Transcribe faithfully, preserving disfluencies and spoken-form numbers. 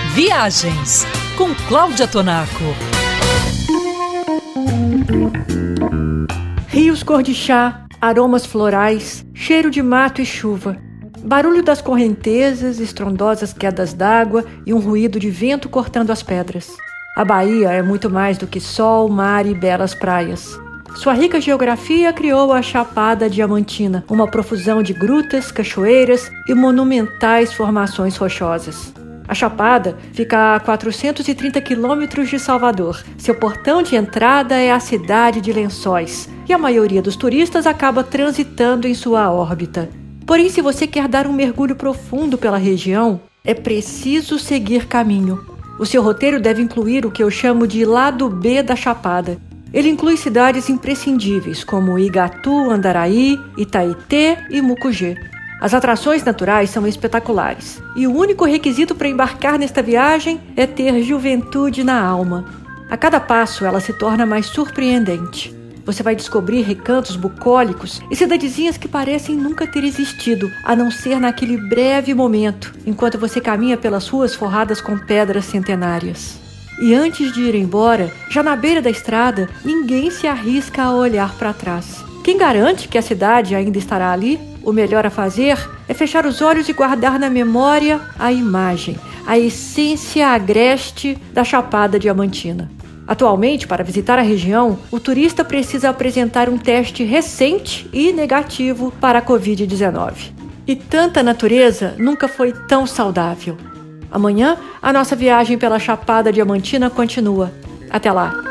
Viagens com Cláudia Tonaco. Rios cor de chá, aromas florais, cheiro de mato e chuva, barulho das correntezas, estrondosas quedas d'água e um ruído de vento cortando as pedras. A Bahia é muito mais do que sol, mar e belas praias. Sua rica geografia criou a Chapada Diamantina, uma profusão de grutas, cachoeiras e monumentais formações rochosas. A Chapada fica a quatrocentos e trinta quilômetros de Salvador. Seu portão de entrada é a cidade de Lençóis, e a maioria dos turistas acaba transitando em sua órbita. Porém, se você quer dar um mergulho profundo pela região, é preciso seguir caminho. O seu roteiro deve incluir o que eu chamo de lado B da Chapada. Ele inclui cidades imprescindíveis como Igatu, Andaraí, Itaité e Mucugê. As atrações naturais são espetaculares, e o único requisito para embarcar nesta viagem é ter juventude na alma. A cada passo ela se torna mais surpreendente. Você vai descobrir recantos bucólicos e cidadezinhas que parecem nunca ter existido, a não ser naquele breve momento, enquanto você caminha pelas ruas forradas com pedras centenárias. E antes de ir embora, já na beira da estrada, ninguém se arrisca a olhar para trás. Quem garante que a cidade ainda estará ali? O melhor a fazer é fechar os olhos e guardar na memória a imagem, a essência agreste da Chapada Diamantina. Atualmente, para visitar a região, o turista precisa apresentar um teste recente e negativo para a covid dezenove. E tanta natureza nunca foi tão saudável. Amanhã, a nossa viagem pela Chapada Diamantina continua. Até lá!